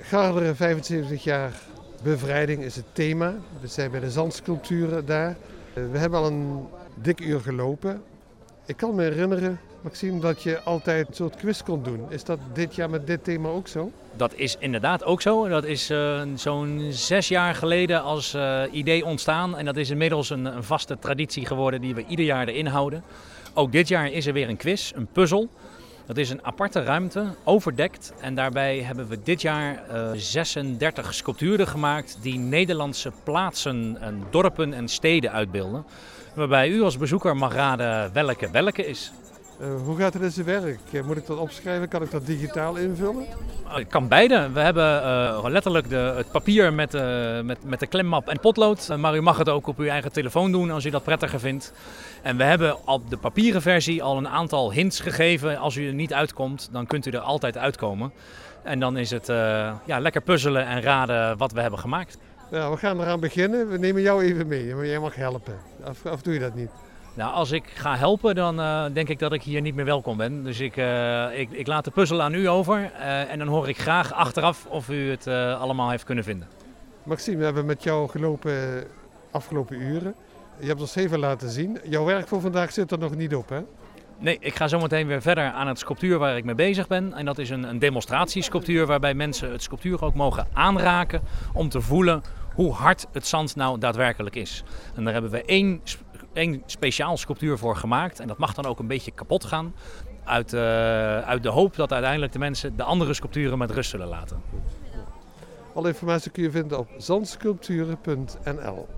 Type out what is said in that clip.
Garderen 75 jaar bevrijding is het thema. We zijn bij de zandsculpturen daar. We hebben al een dik uur gelopen. Ik kan me herinneren, Maxime, dat je altijd een soort quiz kon doen. Is dat dit jaar met dit thema ook zo? Dat is inderdaad ook zo. Dat is zo'n 6 jaar geleden als idee ontstaan. En dat is inmiddels een vaste traditie geworden die we ieder jaar erin houden. Ook dit jaar is er weer een quiz, een puzzel. Dat is een aparte ruimte, overdekt. En daarbij hebben we dit jaar 36 sculpturen gemaakt die Nederlandse plaatsen, en dorpen en steden uitbeelden. Waarbij u als bezoeker mag raden welke is. Hoe gaat het in zijn werk? Moet ik dat opschrijven? Kan ik dat digitaal invullen? Het kan beide. We hebben letterlijk het papier met de klemmap en potlood. Maar u mag het ook op uw eigen telefoon doen als u dat prettiger vindt. En we hebben op de papieren versie al een aantal hints gegeven. Als u er niet uitkomt, dan kunt u er altijd uitkomen. En dan is het lekker puzzelen en raden wat we hebben gemaakt. Ja, we gaan eraan beginnen. We nemen jou even mee, maar jij mag helpen. Of doe je dat niet? Nou, als ik ga helpen, dan denk ik dat ik hier niet meer welkom ben. Dus ik laat de puzzel aan u over en dan hoor ik graag achteraf of u het allemaal heeft kunnen vinden. Maxime, we hebben met jou gelopen afgelopen uren. Je hebt ons even laten zien. Jouw werk voor vandaag zit er nog niet op, hè? Nee, ik ga zo meteen weer verder aan het sculptuur waar ik mee bezig ben. En dat is een demonstratiesculptuur waarbij mensen het sculptuur ook mogen aanraken om te voelen hoe hard het zand nou daadwerkelijk is. En daar hebben we één speciaal sculptuur voor gemaakt. En dat mag dan ook een beetje kapot gaan. Uit de hoop dat uiteindelijk de mensen de andere sculpturen met rust zullen laten. Alle informatie kun je vinden op zandsculpturen.nl.